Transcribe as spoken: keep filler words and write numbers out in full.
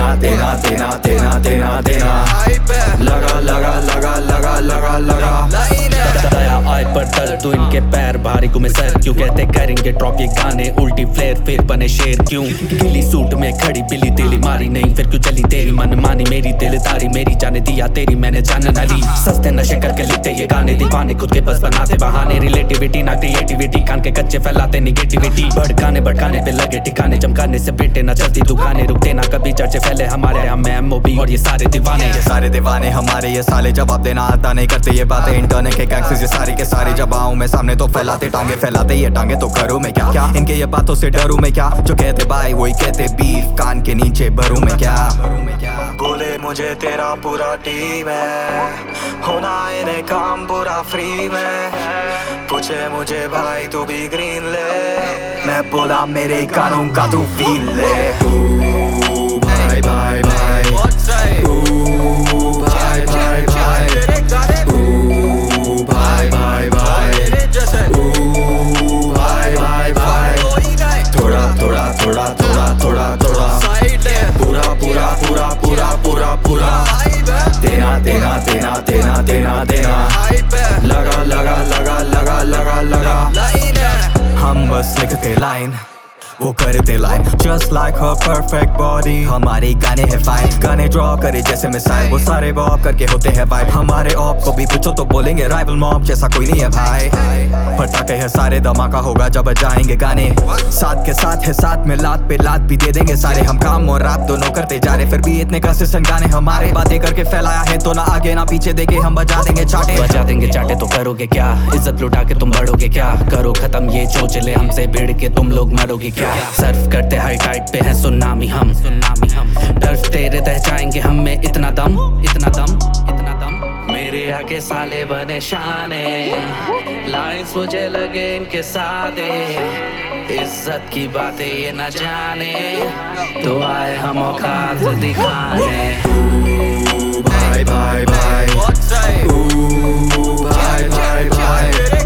देना देना देना देना देना देना लगा लगा लगा लगा लगा लगा दया आए पर दर्द तो इनके पैर भारी घूमे सर क्यों कहते करेंगे ड्रॉप ये गाने उल्टी फ्लेयर फिर बने शेर क्यों गिली सूट में खड़ी बिल्ली तेली मारी नहीं फिर क्यों चली तेरी मन मानी मेरी दिलदारी मेरी जाने दिया तेरी मैंने जान न ली सस्ते नशे करके लिखते ये गाने दीवाने खुद के बस बनाते बहाने रिलेटिविटी ना क्रिएटिविटी कान के कच्चे फैलाते निगेटिविटी भड़काने भड़काने पे लगे ठिकाने चमकाने से बेटे ना चलती दुकानें रुकते ना कभी चर्चे फैले हमारे हम एमओबी और ये सारे दीवाने ये सारे दीवाने हमारे ये साले जवाब देना आता नहीं करते ये बातें इंटरनेट के गैंग्स ये सारी के सारे जब आऊं मैं सामने तो फैलाते टांगे फैलाते ये टांगे तो करूं मैं क्या क्या इनके ये बातों से डरूं मैं क्या जो कहते भाई वही कहते बीफ कान के नीचे भरूं मैं क्या बोले मुझे तेरा पूरा टीम है होना इन्हें काम पूरा फ्री में पूछे मुझे भाई तू भी ग्रीन ले मैं बोला मेरे कानों का तू फील ले भाई भाई भाई भाई भाई भाई भाई भाई भाई भाई भाई थोड़ा थोड़ा थोड़ा थोड़ा थोड़ा थोड़ा पूरा पूरा पूरा पूरा पूरा पूरा देना देना देना देना देना देना लगा लगा लगा लगा लगा लगा हम बस लिखते लाइन वो करते लाइन जस्ट लाइक हर परफेक्ट बॉडी हमारे गाने हैं फाइन गाने ड्रॉ करे जैसे मिसाइल वो सारे बॉब करके होते हैं वाइब हमारे ऑप को भी पूछो तो बोलेंगे राइवल मॉब जैसा कोई नहीं है भाई पटाखे है सारे धमाका होगा जब जाएंगे गाने साथ के साथ है साथ में लात पे लात भी दे देंगे सारे हम काम और रात दोनों करते जा रहे फिर भी इतने कंसिस्टेंट गाने हमारे बातें करके फैलाया है तो ना आगे ना पीछे देखे हम बजा देंगे चाटे बजा देंगे चाटे तो करोगे क्या इज्जत लुटा के तुम बढ़ोगे क्या करो खत्म ये चोचले हमसे भिड़ के तुम लोग मरोगे क्या सर्फ करते हाई टाइट पे है सुनामी हम सुनामी हम डरते रह जाएंगे हम में इतना दम इतना दम इतना दम मेरे आगे साले बने शाने लाइंस मुझे लगे इनके साथे इज्जत की बातें ये न जाने तो आए हम औकात दिखाने भाई भाई भाई भाई भाई भाई